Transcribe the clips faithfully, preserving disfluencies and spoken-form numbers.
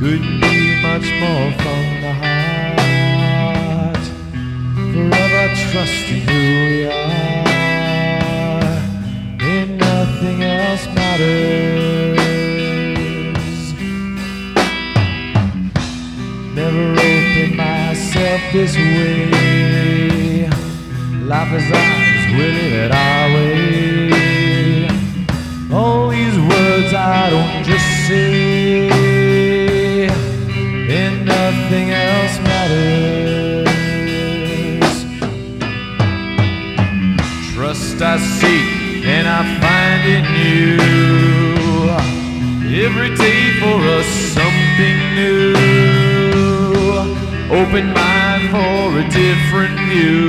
couldn't be much more from the heart. Forever trusting who we are, and nothing else matters. Never opened myself this way. Life is ours, we live it our way. All these words I don't just say, and nothing else matters. Trust I seek and I find in you. Every day for us something new. Open mind for a different view,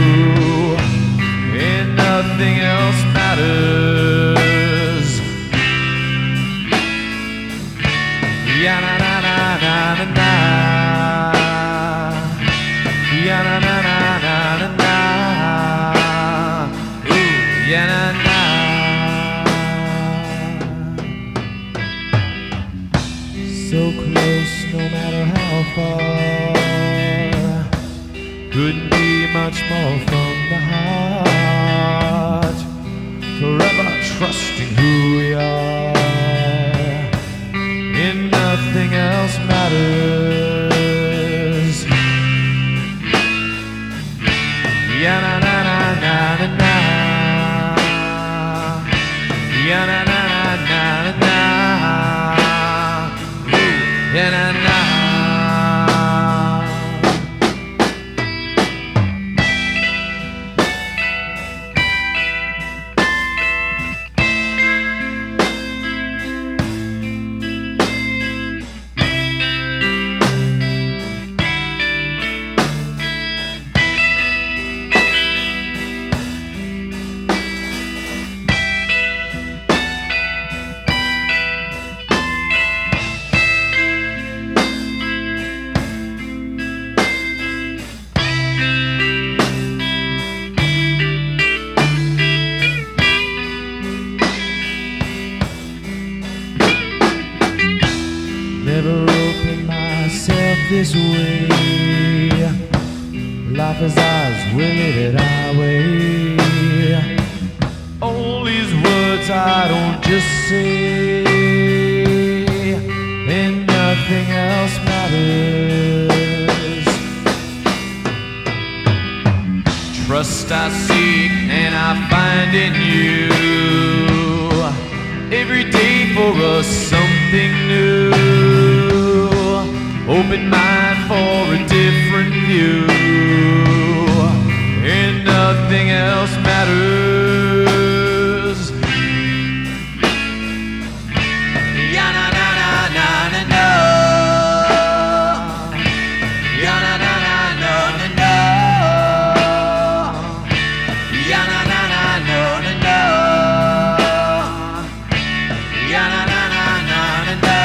and nothing else matters. Ya na na na na na na. Ya na na na na na na. Ooh, ya na na. So close, no matter how far. Couldn't be much more from the heart. Forever trusting who we are, and nothing else matters. Ya na na na na na na. Ya na na na na na na. Ooh, ya na na. Never opened myself this way. Life is ours, we live it our way. All these words I don't just say, and nothing else matters. Trust I seek and I find in you. Every day for us something new. Open mind for a different view, and nothing else matters. Ya na na na na na na. Ya na na na na na na. Ya na na na na na na. Ya na na na na na na.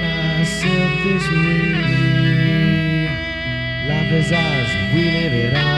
This way, life is ours, we live it out.